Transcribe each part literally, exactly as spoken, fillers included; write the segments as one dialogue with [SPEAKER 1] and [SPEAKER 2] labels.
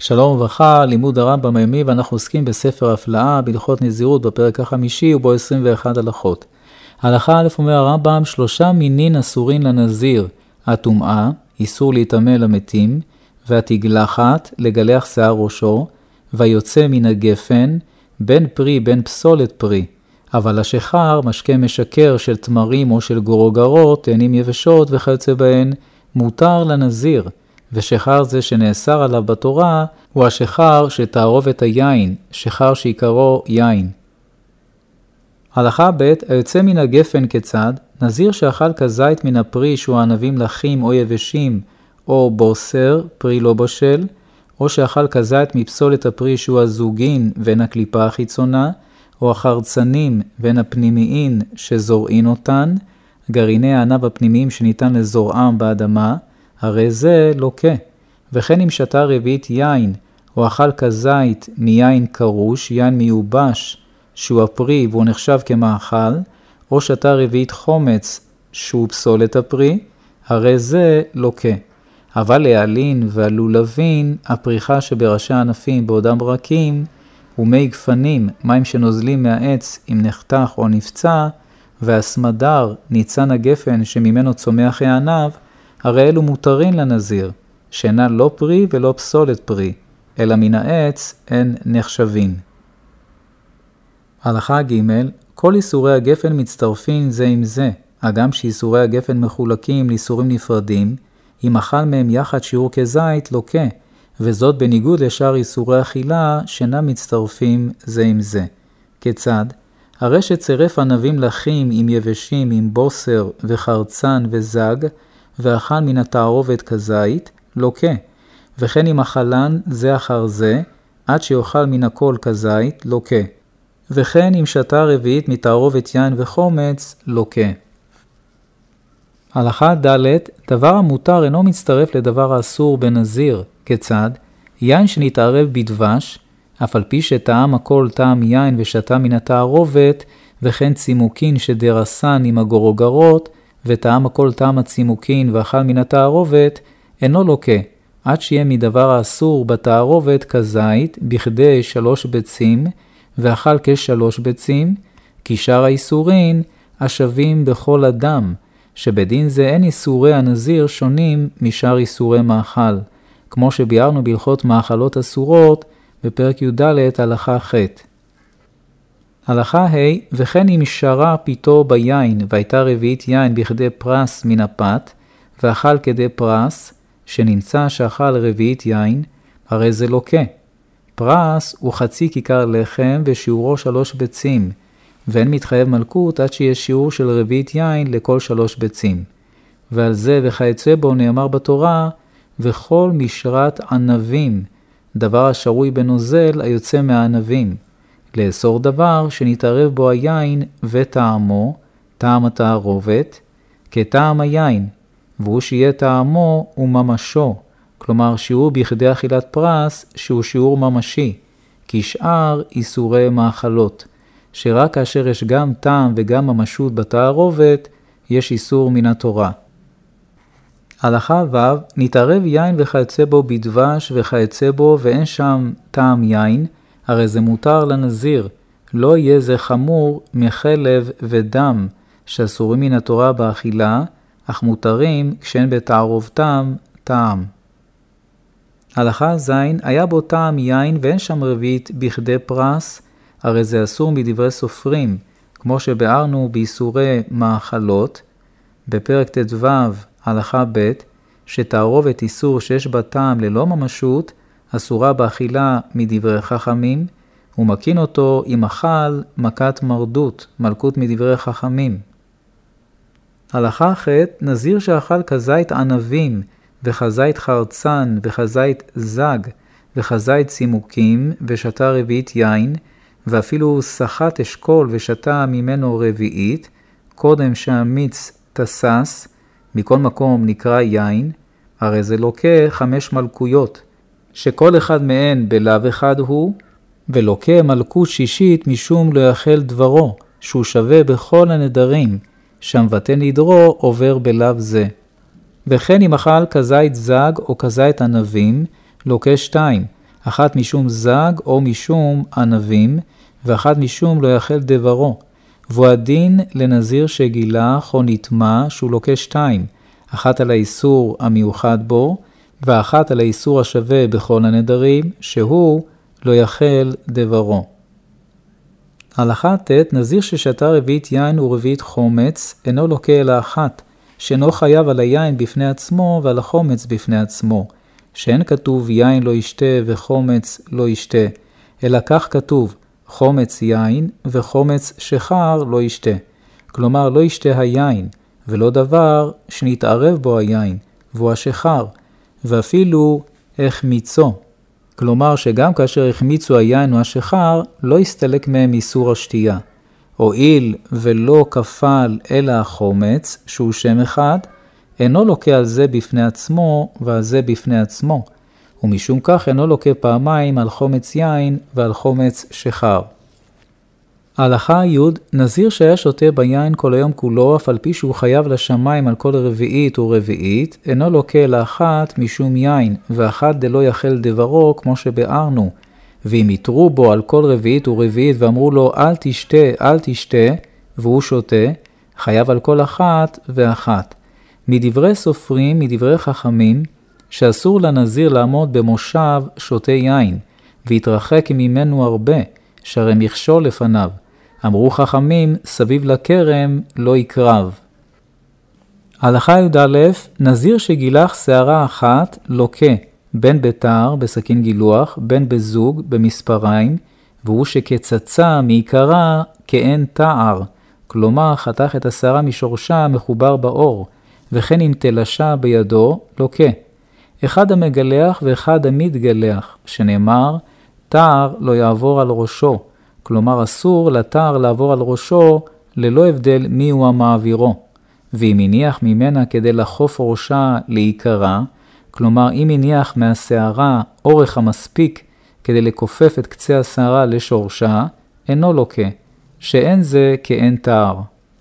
[SPEAKER 1] שלום וברכה, לימוד הרמב"ם היומי, ואנחנו עוסקים בספר הפלאה בהלכות נזירות בפרק החמישי ובו עשרים ואחת הלכות. הלכה א' אומר הרמב"ם, שלושה מינין אסורים לנזיר, הטומאה, איסור להתאמה למתים, והתגלחת, לגלח שיער ראשו, ויוצא מן הגפן, בין פרי בין פסולת פרי. אבל השחר, משקה משקר של תמרים או של גורוגרות, תאנים יבשות וכיוצא בהן, מותר לנזיר. ושחר זה שנאסר עליו בתורה הוא השחר שתערובת היין, שחר שעיקרו יין. הלכה ב' היוצא מן הגפן כיצד, נזיר שאכל כזית מן הפרי שהוא ענבים לחים או יבשים, או בוסר, פרי לא בשל, או שאכל כזית מפסולת הפרי שהוא הזוגין ואין הקליפה החיצונה, או החרצנים ואין הפנימיים שזורעין אותן, גרעיני הענב הפנימיים שניתן לזורעם באדמה, הרי זה לוקה. וכן אם שתה רביעית יין, או אכל כזית מיין קרוש, יין מיובש, שהוא הפרי והוא נחשב כמאכל, או שתה רביעית חומץ, שהוא פסולת הפרי, הרי זה לוקה. אבל להלין והלולבין, הפריחה שבראשי הענפים בעודם רכים, ומי גפנים, מים שנוזלים מהעץ אם נחתך או נפצע, והסמדר, ניצן הגפן שממנו צומח הענב, הרי אלו מותרים לנזיר, שאינה לא פרי ולא פסולת פרי, אלא מן העץ הן נחשבים. הלכה ג' כל איסורי הגפן מצטרפים זה עם זה, הגם שאיסורי הגפן מחולקים לאיסורים נפרדים, אם אכל מהם יחד שיעור כזית לוקה, וזאת בניגוד לשאר איסורי אכילה שאינם מצטרפים זה עם זה. כיצד? הרי שצירף ענבים לחים עם יבשים, עם בוסר וחרצן וזג, ואכל מן התערובת כזית, לוקה. וכן אם אכלן זה אחר זה, עד שיאכל מן הכל כזית, לוקה. וכן אם שתה רביעית מתערובת יין וחומץ, לוקה. הלכה ד' דבר המותר אינו מצטרף לדבר האסור בנזיר. כיצד? יין שנתערב בדבש, אף על פי שטעם הכל טעם יין ושתה מן התערובת, וכן צימוקין שדרסן עם הגורוגרות, וטעם הכל טעם הצימוקין ואכל מן התערובת, אינו לוקה, עד שיהיה מדבר האסור בתערובת כזית, בכדי שלוש ביצים, ואכל כשלוש ביצים, כי שאר האיסורין השווים בכל אדם, שבדין זה אין איסורי הנזיר שונים משאר איסורי מאכל, כמו שביארנו בהלכות מאכלות אסורות בפרק י"ד הלכה ח'. הלכה ה' וכן אם שרה פיתו ביין והייתה רביעית יין בכדי פרס מן הפת, ואכל כדי פרס, שנמצא שאכל רביעית יין, הרי זה לוקה. פרס הוא חצי כיכר לחם ושיעורו שלוש ביצים, ואין מתחייב מלכות עד שיש שיעור של רביעית יין לכל שלוש ביצים. ועל זה וכיוצא בו נאמר בתורה, וכל משרת ענבים, דבר השרוי בנוזל היוצא מהענבים. לאסור דבר שנתערב בו היין וטעמו, טעם התערובת, כטעם היין, והוא שיהיה טעמו וממשו, כלומר שיעור בכדי אכילת פרס שהוא שיעור ממשי, כי שאר איסורי מאכלות, שרק כאשר יש גם טעם וגם ממשות בתערובת, יש איסור מן התורה. הלכה ו' נתערב יין וכיוצא בו בדבש וכיוצא בו ואין שם טעם יין, הרי זה מותר לנזיר, לא יהיה זה חמור מחלב ודם, שאסורים מן התורה באכילה, אך מותרים כשאין בתערובתם טעם. הלכה ז' היה בו טעם יין ואין שם רביעית בכדי פרס, הרי זה אסור מדברי סופרים, כמו שבארנו באיסורי מאכלות, בפרק ט"ו הלכה ב' שתערובת איסור שיש בה טעם ללא ממשות, אסורה באכילה מדברי חכמים, ומקין אותו אם אכל מכת מרדות, מלכות מדברי חכמים. הלכה ח' נזיר שאכל כזית ענבים, וכזית חרצן, וכזית זג, וכזית צימוקים, ושתה רביעית יין, ואפילו שחת אשכול ושתה ממנו רביעית, קודם שהמיץ תסס, מכל מקום נקרא יין, הרי זה לוקה חמש מלכויות, שכל אחד מהן בלאו אחד הוא, ולוקה מלכות שישית משום לא יאכל דברו, שהוא שווה בכל הנדרים, שהמבטא נדרו עובר בלאו זה. וכן אם אכל כזית זג או כזית ענבים, לוקה שתיים, אחת משום זג או משום ענבים, ואחת משום לא יאכל דברו. והוא הדין לנזיר שגילח או נטמע שהוא לוקה שתיים, אחת על האיסור המיוחד בו, ואחת על האיסור השווה בכל הנדרים, שהוא לא יאכל דברו. הלכה ט' נזיר ששתה רביעית יין ורביעית חומץ, אינו לוקה אלא אחת, שאינו חייב על היין בפני עצמו ועל החומץ בפני עצמו, שאין כתוב יין לא ישתה וחומץ לא ישתה, אלא כך כתוב חומץ יין וחומץ שחר לא ישתה. כלומר לא ישתה היין, ולא דבר שנתערב בו היין, והוא השחר, ואפילו החמיצו. כלומר שגם כאשר החמיצו היין או השחר, לא יסתלק מהם איסור השתייה. הואיל ולא כפל אלא החומץ, שהוא שם אחד, אינו לוקה על זה בפני עצמו ועל זה בפני עצמו, ומשום כך אינו לוקה פעמיים על חומץ יין ועל חומץ שחר. הלכה י' נזיר שהיה שותה ביין כל היום כולו, אף על פי שהוא חייב לשמיים על כל רביעית ורביעית, אינו לוקה אלא אחת משום יין, ואחת דלא יאכל דברו, כמו שבארנו. ואם יתרו בו על כל רביעית ורביעית ואמרו לו אל תשתה, אל תשתה, והוא שותה, חייב על כל אחת ואחת. מדברי סופרים, מדברי חכמים, שאסור לנזיר לעמוד במושב שותה יין, והתרחק ממנו הרבה, שהרי מכשול לפניו. אמרו חכמים, סביב לכרם לא יקרב. הלכה י"א, נזיר שגילח שערה אחת לוקה, בין בתר, בסכין גילוח, בין בזוג, במספריים, והוא שכצצה מעיקרה כאין תער, כלומר חתך את השערה משורשה מחובר באור, וכן עם תלשה בידו לוקה. אחד המגלח ואחד המתגלח, שנאמר, תער לא יעבור על ראשו, כלומר אסור לתער לעבור על ראשו ללא הבדל מי הוא המעבירו. ואם הניח ממנה כדי לחוף ראשה לעיקרה, כלומר אם הניח מהשערה אורך המספיק כדי לקופף את קצה השערה לשורשה, אינו לוקה, שאין זה כאין תער.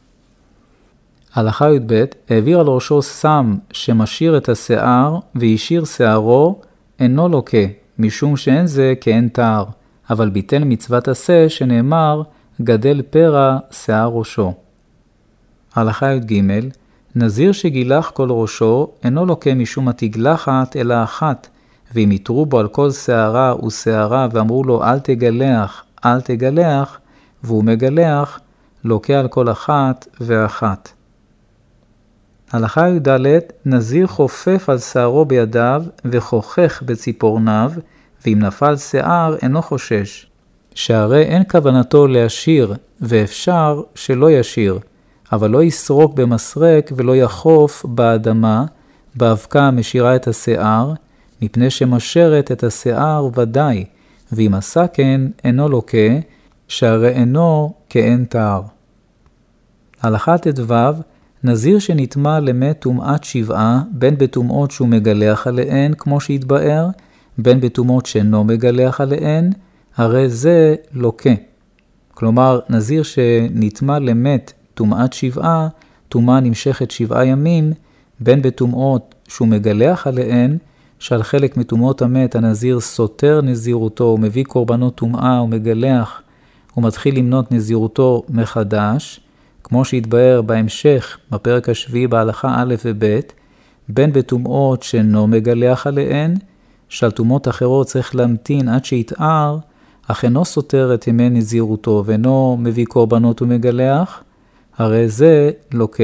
[SPEAKER 1] הלכה י"ב, העביר על ראשו סם שמשאיר את השיער וישיר שערו, אינו לוקה, משום שאין זה כאין תער, אבל ביטל מצוות עשה שנאמר, גדל פרע שיער ראשו. הלכה י"ג, נזיר שגילח כל ראשו, אינו לוקה משום התגלחת אלא אחת, ואם יתרו בו על כל שערה ושערה ואמרו לו אל תגלח, אל תגלח, והוא מגלח, לוקה על כל אחת ואחת. הלכה י"ד, נזיר חופף על שערו בידיו וחוכך בציפורניו, ואם נפל שיער אינו חושש, שהרי אין כוונתו להשאיר, ואפשר שלא ישיר, אבל לא יסרוק במסרק ולא יחוף באדמה, באבקה משאירה את השיער, מפני שמשרת את השיער ודאי, ואם עשה כן אינו לוקה, שהרי אינו כאין תער. הלכה ט"ו, נזיר שנטמע למת טומאת שבעה, בין בטומאות שהוא מגלח עליהן, כמו שהתבאר, בין בטומאות שאינו מגלח עליהן, הרי זה לוקה. כלומר, נזיר שנטמע למת טומאת שבעה, טומאה נמשכת שבעה ימים, בין בטומאות שהוא מגלח עליהן, שעל חלק מטומאות המת הנזיר סותר נזירותו, הוא מביא קורבנות טומאה, הוא מגלח, הוא מתחיל למנות נזירותו מחדש, כמו שהתבאר בהמשך בפרק השביעי בהלכה א' וב', בין בטומאות שאינו מגלח עליהן, שעל טומאות אחרות צריך להמתין עד שיתאר, אך אינו סותר את ימי נזירותו ואינו מביא קורבנות ומגלח, הרי זה לוקה.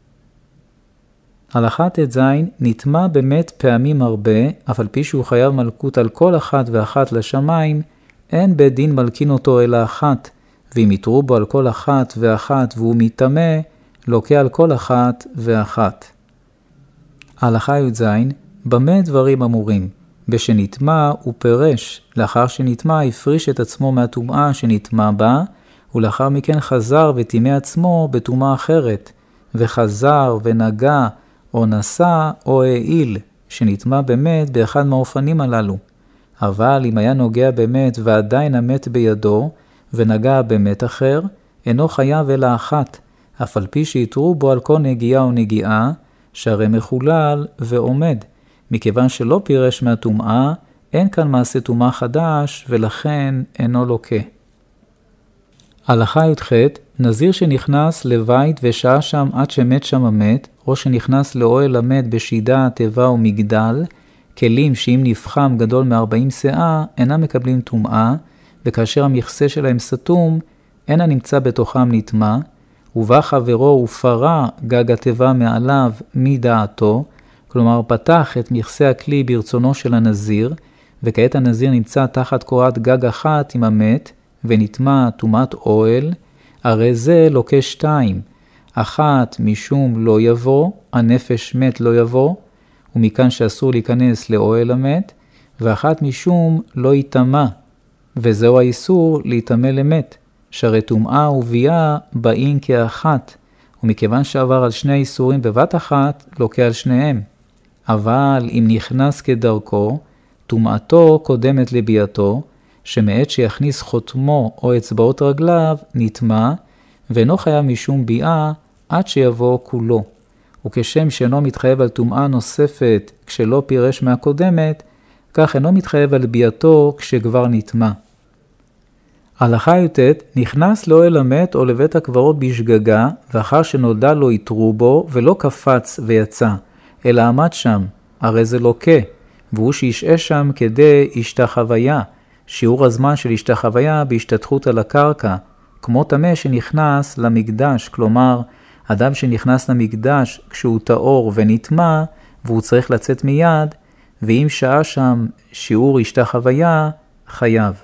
[SPEAKER 1] הלכה ט"ז, נטמע באמת פעמים הרבה, אף על פי שהוא חייב מלכות על כל אחת ואחת לשמיים, אין בית דין מלכין אותו אלא אחת, ואם יתרו בו על כל אחת ואחת והוא מתאמה, לוקה על כל אחת ואחת. הלכה י"ז, במה דברים אמורים? בשנטמע הוא פרש, לאחר שנטמע הפריש את עצמו מהטומאה שנטמע בה, ולאחר מכן חזר וטימא עצמו בטומאה אחרת, וחזר ונגע או נשא או העיל, שנטמע באמת באחד מהאופנים הללו. אבל אם היה נוגע באמת ועדיין המת בידו, ונגע במת אחר, אינו חייב אלא אחת, אף על פי שיתרו בו על כל נגיעה או נגיעה, שהרי מחולל ועומד, מכיוון שלא פירש מהטומאה, אין כאן מעשה טומאה חדש, ולכן אינו לוקה. הלכה י"ח, נזיר שנכנס לבית ושהה שם עד שמת שם המת, או שנכנס לאוהל המת בשידה, תיבה ומגדל, כלים שאם נפחם גדול מ-ארבעים שאה, אינם מקבלים טומאה, וכאשר המכסה שלהם סתום, אין הנמצא בתוכם נטמא, ובא חברו ופרה גג התיבה מעליו מדעתו, כלומר פתח את מכסה הכלי ברצונו של הנזיר, וכעת הנזיר נמצא תחת קורת גג אחת עם המת, ונטמא טומאת אוהל, הרי זה לוקה שתיים, אחת משום לא יבוא, הנפש מת לא יבוא, ומכאן שאסור להיכנס לאוהל המת, ואחת משום לא יטמא, וזהו האיסור להיטמא למת, שהרי טומאה וביאה באים כאחת, ומכיוון שעבר על שני האיסורים בבת אחת, לוקה על שניהם. אבל אם נכנס כדרכו, טומאתו קודמת לביאתו, שמעת שיכניס חותמו או אצבעות רגליו נטמא, ואינו חייב משום ביאה עד שיבוא כולו. וכשם שאינו מתחייב על טומאה נוספת כשלא פירש מהקודמת, כך אינו מתחייב על ביאתו כשכבר נטמא. הלכה י"ט, נכנס לאוהל המת או לבית הקברות בשגגה, ואחר שנודע לו יתרו בו, ולא קפץ ויצא, אלא עמד שם, הרי זה לוקה, והוא שישעה שם כדי השתחוויה, שיעור הזמן של השתחוויה בהשתתחות על הקרקע, כמו טמא שנכנס למקדש, כלומר, אדם שנכנס למקדש כשהוא טהור ונטמא, והוא צריך לצאת מיד, ואם שעה שם שיעור השתחוויה, חייב.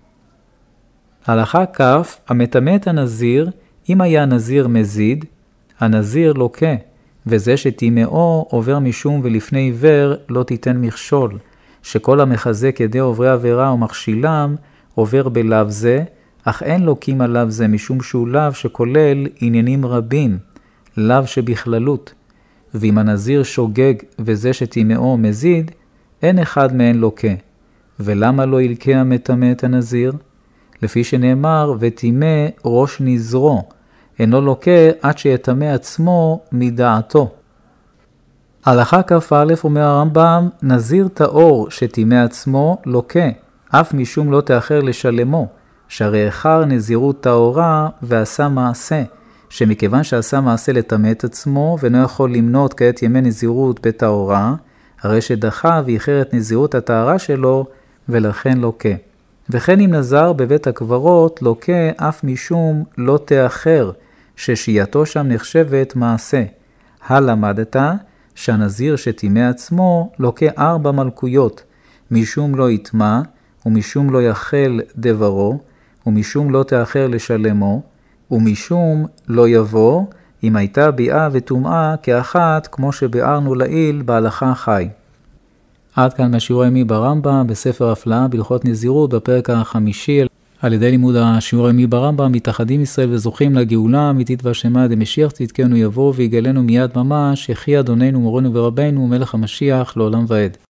[SPEAKER 1] הלכה כ', המטמא את הנזיר, אם היה הנזיר מזיד, הנזיר לוקה, וזה שטימאו עובר משום ולפני עיוור לא תיתן מכשול, שכל המחזק ידי עוברי עבירה ומכשילם עובר בלאו זה, אך אין לוקים על לאו זה משום שהוא לאו שכולל עניינים רבים, לאו שבכללות. ואם הנזיר שוגג וזה שטימאו מזיד, אין אחד מהן לוקה. ולמה לא ילקה המטמא את הנזיר? לפי שנאמר, וטימא ראש נזרו, אינו לוקה עד שיטמא עצמו מדעתו. הלכה כ"א אומר הרמב"ם, נזיר טהור שטימא עצמו לוקה, אף משום לא תאחר לשלמו, שהרי איחר נזירות טהורה ועשה מעשה, שמכיוון שעשה מעשה לטמא את עצמו, ואינו יכול למנות כעת ימי נזירות בטהורה, הרי שדחה ואיחר את נזירות הטהרה שלו, ולכן לוקה. וכן אם נזר בבית הקברות, לוקה אף משום לא תאחר, ששייתו שם נחשבת מעשה. הלמדת שהנזיר שטימא עצמו לוקה ארבע מלכויות, משום לא יטמא, ומשום לא יחל דברו, ומשום לא תאחר לשלמו, ומשום לא יבוא, אם הייתה ביאה וטומאה כאחת, כמו שביארנו לעיל בהלכה חי. עד כאן מהשיעור הימי ברמב"ם, בספר הפלאה בהלכות נזירות, בפרק החמישי. על ידי לימוד השיעור הימי ברמב"ם, מתאחדים ישראל וזוכים לגאולה האמיתית והשלמה דמשיח צדקנו יבוא ויגלנו מיד ממש, יחי אדוננו מורנו ורבנו מלך המשיח לעולם ועד.